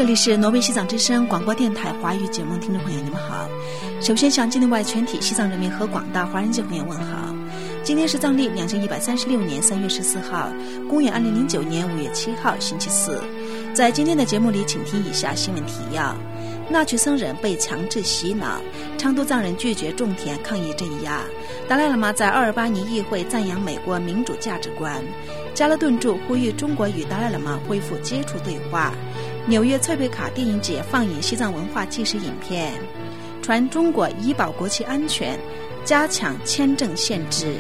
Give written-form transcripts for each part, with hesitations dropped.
这里是挪威西藏之声广播电台华语节目，听众朋友你们好。首先向境内外全体西藏人民和广大华人界朋友问好。今天是藏历2136年3月14号，公元2009年5月7号，星期四。在今天的节目里，请听以下新闻提要：纳曲僧人被强制洗脑，昌都藏人拒绝种田抗议镇压。达赖喇嘛在228尼议会赞扬美国民主价值观。加勒顿著呼吁中国与达赖喇嘛恢复接触对话。纽约翠佩卡电影节放映西藏文化纪实影片。传中国以保国旗安全，加强签证限制。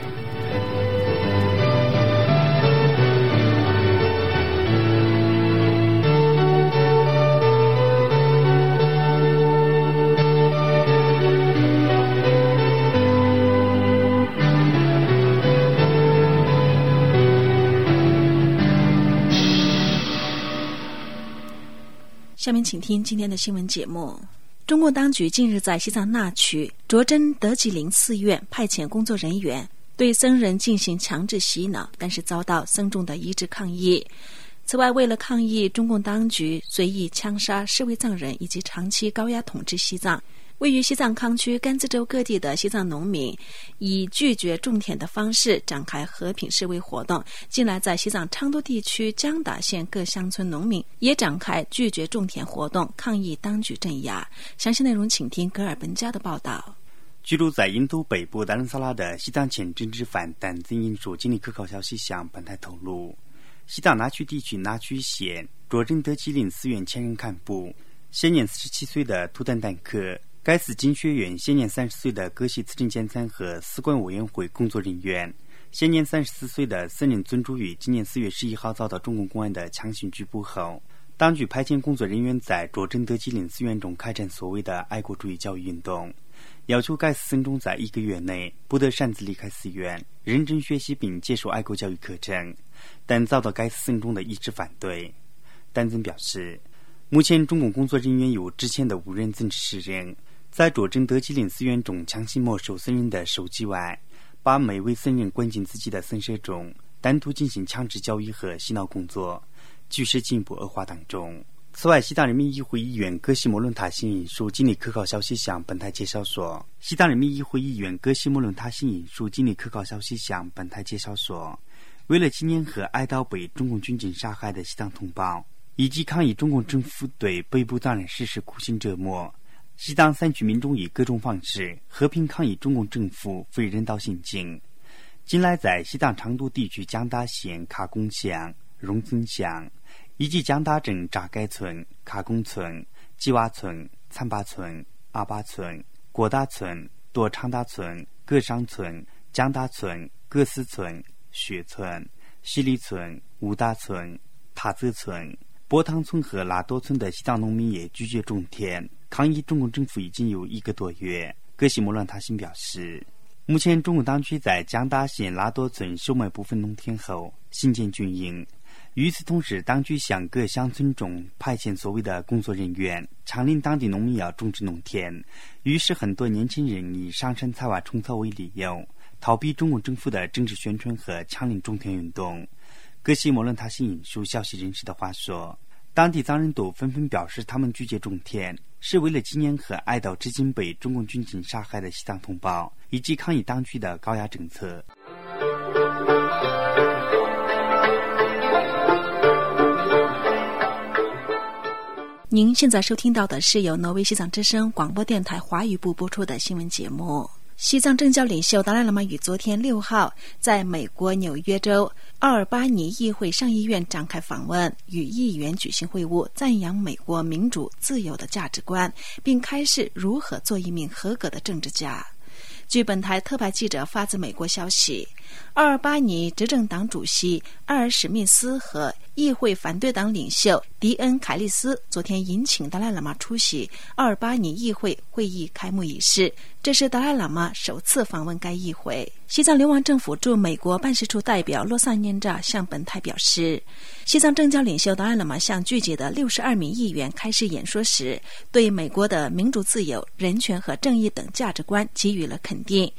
下面请听今天的新闻节目。中共当局近日在西藏那曲卓真德吉林寺院派遣工作人员对僧人进行强制洗脑，但是遭到僧众的一致抗议。此外，为了抗议中共当局随意枪杀示威藏人以及长期高压统治西藏，位于西藏康区甘孜州各地的西藏农民以拒绝种田的方式展开和平示威活动。近来在西藏昌都地区江达县各乡村农民也展开拒绝种田活动，抗议当局镇压。详细内容请听格尔本加的报道。 居住在印度北部达兰萨拉的西藏前政治犯丹增印署经理可靠消息向本台透露，西藏那曲地区那曲县卓真德吉林寺院前任干部，现年47岁的图丹丹克，该寺经学院现年30岁的葛西慈政监参和司管委员会工作人员，现年34岁的僧人尊珠于今年4月11号遭到中共公安的强行拘捕后，当局派遣工作人员在卓真德吉林寺院中开展所谓的爱国主义教育运动，要求该寺僧众在1个月内不得擅自离开寺院，认真学习并接受爱国教育课程，但遭到该寺僧众的一致反对。丹增表示，目前中共工作人员有之前的5人增至10人，在卓真德吉林寺院中强行没收僧人的手机外，把每位僧人关进自己的僧舍中，单独进行强制教育和洗脑工作，局势进一步恶化当中。此外，西藏人民议会议员葛西莫伦塔新引述经理可靠消息向本台介绍说，西藏人民议会议员葛西莫伦塔新引述经理可靠消息向本台介绍说，为了纪念和哀悼被中共军警杀害的西藏同胞，以及抗议中共政府对北部藏人实施酷刑折磨，西藏3区民众以各种方式和平抗议中共政府非人道行径。近来在西藏昌都地区江达县卡贡乡、荣增乡以及江达镇扎该村、卡贡村、吉瓦村、参巴村、阿巴村、果达村、多昌达村、格商村、江达村、格斯村、雪村、西里村、乌达村、塔泽村、波塘村和拉多村的西藏农民也拒绝种田，抗议中共政府已经有1个多月。葛西莫乱塔新表示，目前中共当局在江达县拉多村收买部分农田后新建军营，与此同时，当局向各乡村中派遣所谓的工作人员，强令当地农民要种植农田，于是很多年轻人以上山采挖虫草为理由，逃避中共政府的政治宣传和强令种田运动。葛西莫伦塔新引述消息人士的话说，当地藏人都纷纷表示他们拒绝种田，是为了纪念和哀悼至今被中共军警杀害的西藏同胞，以及抗议当局的高压政策。 您现在收听到的是由挪威西藏之声广播电台华语部播出的新闻节目。西藏政教领袖达赖喇嘛于昨天6号在美国纽约州奥尔巴尼议会上议院展开访问，与议员举行会晤，赞扬美国民主自由的价值观，并开示如何做一名合格的政治家。据本台特派记者发自美国消息，奥尔巴尼执政党主席埃尔史密斯和议会反对党领袖迪恩·凯利斯昨天迎请达赖喇嘛出席奥尔巴尼议会会议开幕仪式，这是达赖喇嘛首次访问该议会。西藏流亡政府驻美国办事处代表洛萨念扎向本台表示，西藏政教领袖达赖喇嘛向聚集的62名议员开始演说时，对美国的民主自由、人权和正义等价值观给予了肯定，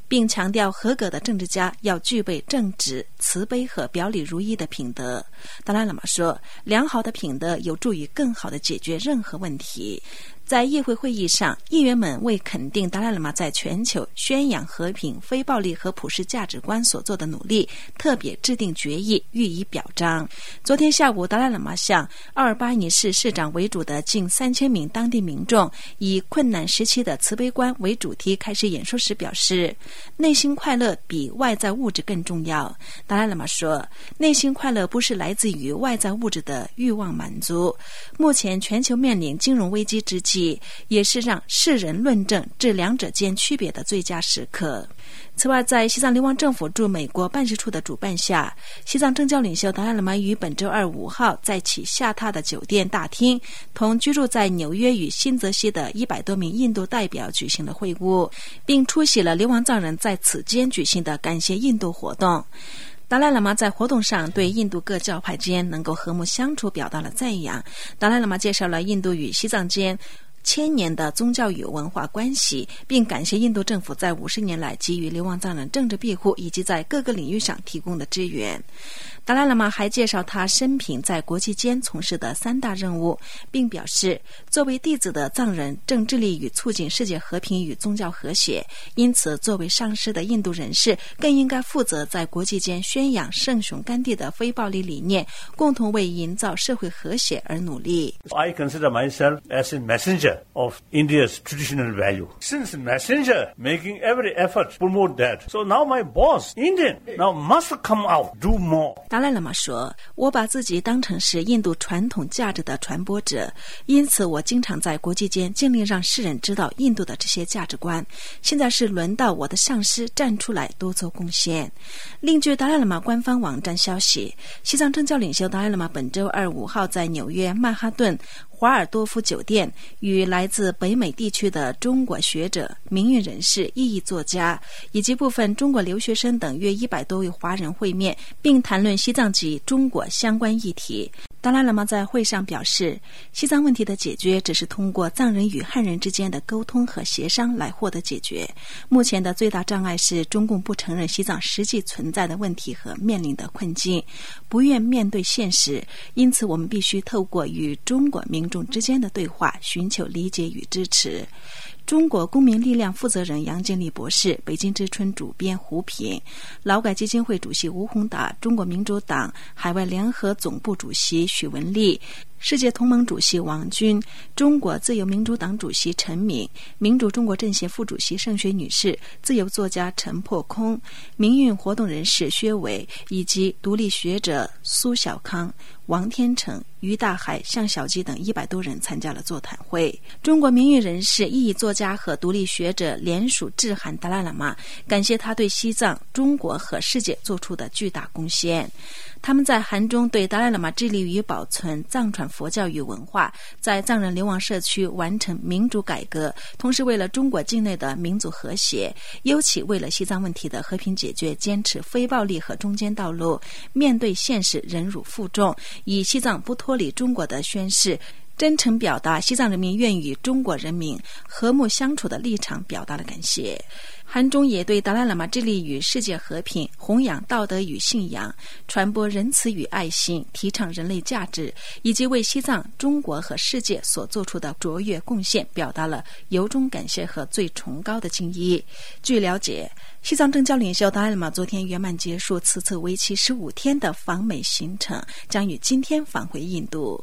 并强调合格的政治家要具备正直、慈悲和表里如一的品德。达赖喇嘛说，良好的品德有助于更好地解决任何问题。在议会会议上，议员们为肯定达赖喇嘛在全球宣扬和平、非暴力和普世价值观所做的努力，特别制定决议予以表彰。昨天下午，达赖喇嘛向奥尔巴尼市市长为主的近3000名当地民众以困难时期的慈悲观为主题开始演说时表示，内心快乐比外在物质更重要。达赖喇嘛说，内心快乐不是来自于外在物质的欲望满足。目前全球面临金融危机之际，也是让世人论证这两者间区别的最佳时刻。此外，在西藏流亡政府驻美国办事处的主办下，西藏政教领袖达赖喇嘛于本周二5号在其下榻的酒店大厅同居住在纽约与新泽西的100多名印度代表举行了会晤，并出席了流亡藏人在此间举行的感谢印度活动。达赖喇嘛在活动上对印度各教派间能够和睦相处表达了赞扬。达赖喇嘛介绍了印度与西藏间1000年的宗教与文化关系，并感谢印度政府在50年来给予流亡藏人政治庇护以及在各个领域上提供的支援。达赖喇嘛还介绍他生平在国际间从事的3大任务，并表示作为弟子的藏人正致力于促进世界和平与宗教和谐，因此作为上师的印度人士更应该负责在国际间宣扬圣雄甘地的非暴力理念，共同为营造社会和谐而努力。 I consider myself as a messenger of India's traditional value. Since messenger making every effort to promote that, so now my boss, Indian, now must come out, do more. 达赖喇嘛说，我把自己当成是印度传统价值的传播者，因此我经常在国际间尽力让世人知道印度的这些价值观。现在是轮到我的上师站出来多做贡献。另据达赖喇嘛官方网站消息，西藏政教领袖达赖喇嘛本周二5号在纽约曼哈顿华尔多夫酒店与来自北美地区的中国学者、民运人士、异议作家以及部分中国留学生等约100多位华人会面，并谈论西藏及中国相关议题。达赖喇嘛在会上表示，西藏问题的解决只是通过藏人与汉人之间的沟通和协商来获得解决。目前的最大障碍是中共不承认西藏实际存在的问题和面临的困境，不愿面对现实，因此我们必须透过与中国民众之间的对话寻求理解与支持。中国公民力量负责人杨建立博士，北京之春主编胡平，劳改基金会主席吴宏达，中国民主党海外联合总部主席许文丽，世界同盟主席王军，中国自由民主党主席陈敏，民主中国政协副主席盛雪女士，自由作家陈破空，民运活动人士薛伟，以及独立学者苏小康、王天成、于大海、向小吉等100多人参加了座谈会。中国民运人士、异议作家和独立学者联署致函达赖喇嘛，感谢他对西藏、中国和世界做出的巨大贡献。他们在函中对达赖喇嘛致力于保存藏传佛教与文化，在藏人流亡社区完成民主改革，同时为了中国境内的民族和谐，尤其为了西藏问题的和平解决，坚持非暴力和中间道路，面对现实忍辱负重，以西藏不脱离中国的宣誓，真诚表达西藏人民愿与中国人民和睦相处的立场表达了感谢。函中也对达赖喇嘛致力于世界和平、弘扬道德与信仰、传播仁慈与爱心、提倡人类价值，以及为西藏、中国和世界所做出的卓越贡献表达了由衷感谢和最崇高的敬意。据了解，西藏政教领袖达赖喇嘛昨天圆满结束此次为期15天的访美行程，将于今天返回印度。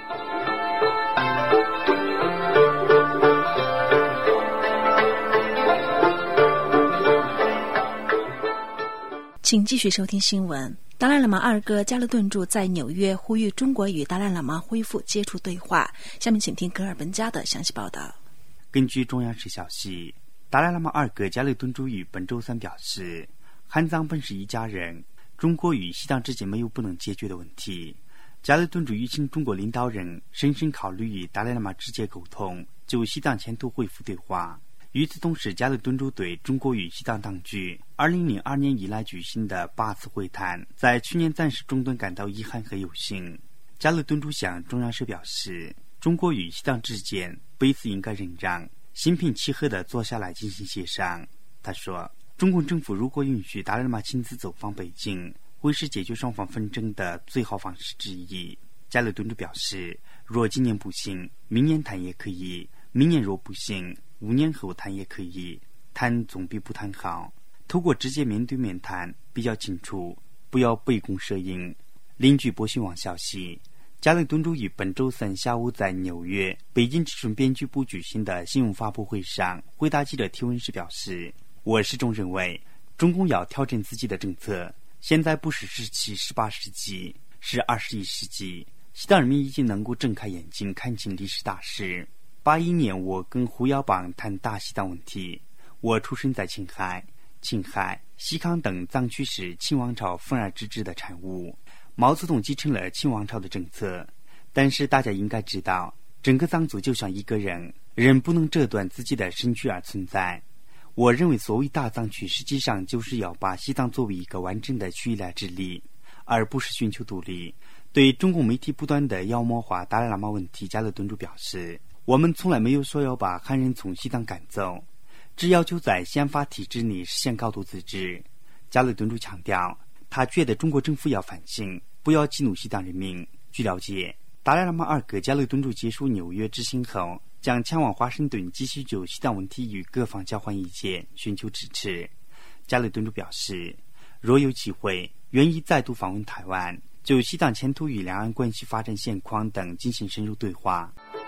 请继续收听新闻。达赖喇嘛二哥加勒顿柱在纽约呼吁中国与达赖喇嘛恢复接触对话。下面请听格尔本加的详细报道。 根据中央社消息，达赖喇嘛二哥加勒顿柱于本周三表示，汉藏本是一家人，中国与西藏之间没有不能解决的问题。加勒顿柱吁请中国领导人深深考虑与达赖喇嘛直接沟通，就西藏前途恢复对话。与此同时，加勒顿柱对中国与西藏当局2002年以来举行的8次会谈在去年暂时中断感到遗憾和忧心。加勒顿柱向中央社表示，中国与西藏之间彼此应该忍让，心平气和地坐下来进行协商。他说， 中共政府如果允许达赖喇嘛亲自走访北京，会是解决双方纷争的最好方式之一。加里敦主表示，若今年不行，明年谈也可以；明年若不行，5年后谈也可以。谈总比不谈好。透过直接面对面谈比较清楚，不要杯弓蛇影。邻据播新网消息，加里敦主于本周三下午在纽约北京知识编辑部举行的新闻发布会上回答记者提问时表示，我始终认为中共要调整自己的政策，现在不是17、18世纪，是21世纪。西藏人民已经能够睁开眼睛看清历史大势。81年我跟胡耀邦谈大西藏问题，我出生在青海，西康等藏区是清王朝分而治之的产物，毛泽东继承了清王朝的政策。但是大家应该知道，整个藏族就像一个人，人不能折断自己的身躯而存在。我认为所谓大藏区实际上就是要把西藏作为一个完整的区域来治理，而不是寻求独立。对中共媒体不断的妖魔化达赖喇嘛问题，加里敦主表示，我们从来没有说要把汉人从西藏赶走，只要求在宪法体制内实现高度自治。加里敦主强调，他觉得中国政府要反省，不要激怒西藏人民。据了解，达赖喇嘛2个加里敦主结束纽约之行后，将前往华盛顿继续就西藏问题与各方交换意见，寻求支持。加里敦主表示，若有机会，愿意再度访问台湾，就西藏前途与两岸关系发展现况等进行深入对话。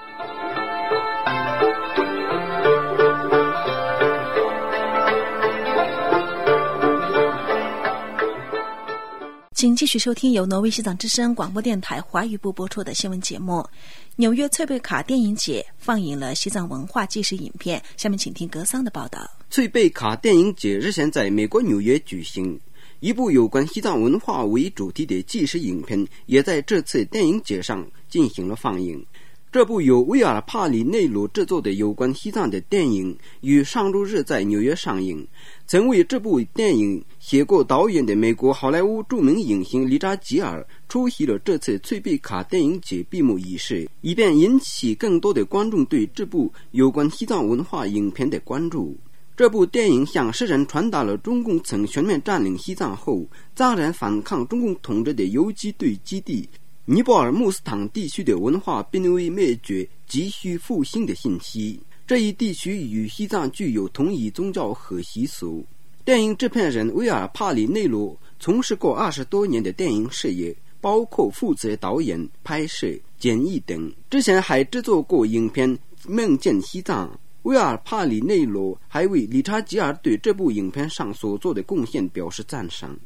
请继续收听由挪威西藏之声广播电台华语部播出的新闻节目。纽约翠贝卡电影节放映了西藏文化纪实影片，下面请听格桑的报道。 翠贝卡电影节日前在美国纽约举行，一部有关西藏文化为主题的纪实影片也在这次电影节上进行了放映。这部由威尔帕里内罗制作的有关西藏的电影于上周日在纽约上映。曾为这部电影写过导演的美国好莱坞著名影星理查吉尔出席了这次翠贝卡电影节闭幕仪式，以便引起更多的观众对这部有关西藏文化影片的关注。这部电影向世人传达了中共曾全面占领西藏后，藏人反抗中共统治的游击队基地尼泊尔穆斯坦地区的文化濒危灭绝、急需复兴的信息。这一地区与西藏具有同一宗教和习俗。电影制片人威尔帕里内罗从事过20多年的电影事业，包括负责导演、拍摄、剪译等。之前还制作过影片《梦见西藏》。威尔帕里内罗还为理查吉尔对这部影片上所做的贡献表示赞赏。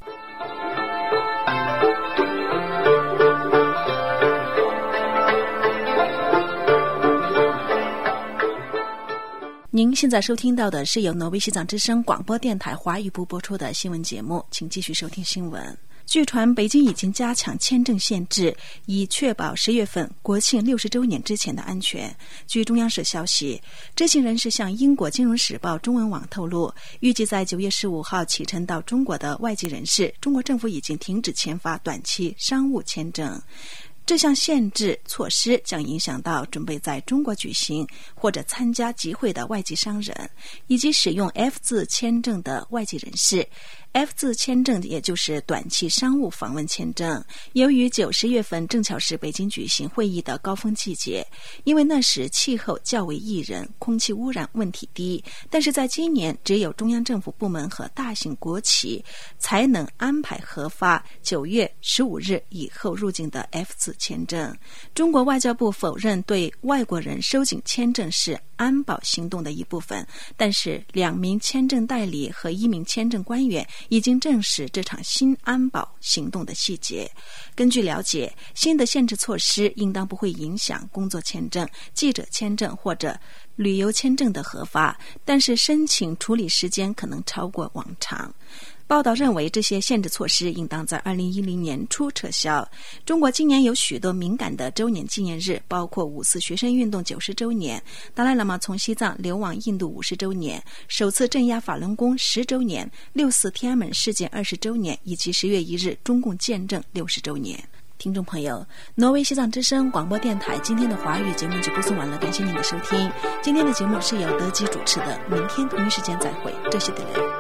您现在收听到的是由挪威西藏之声广播电台华语部播出的新闻节目，请继续收听新闻。据传，北京已经加强签证限制，以确保10月份国庆60周年之前的安全。据中央社消息，知情人士向英国金融时报中文网透露，预计在9月15号启程到中国的外籍人士，中国政府已经停止签发短期商务签证。这项限制措施将影响到准备在中国举行或者参加集会的外籍商人，以及使用 F 字签证的外籍人士。F 字签证也就是短期商务访问签证。由于9、10月份正巧是北京举行会议的高峰季节，因为那时气候较为宜人，空气污染问题低，但是在今年只有中央政府部门和大型国企才能安排核发9月15日以后入境的 F 字签证。中国外交部否认对外国人收紧签证是安保行动的一部分，但是2名签证代理和1名签证官员已经证实这场新安保行动的细节。根据了解，新的限制措施应当不会影响工作签证、记者签证或者旅游签证的核发，但是申请处理时间可能超过往常。报道认为，这些限制措施应当在2010年初撤销。中国今年有许多敏感的周年纪念日，包括5·4学生运动90周年、达赖喇嘛从西藏流亡印度50周年、首次镇压法轮功10周年、6·4天安门事件20周年，以及10月1日中共建政60周年。听众朋友，挪威西藏之声广播电台今天的华语节目就播送完了，感谢您的收听。今天的节目是由德基主持的，明天同一时间再会，这是德雷。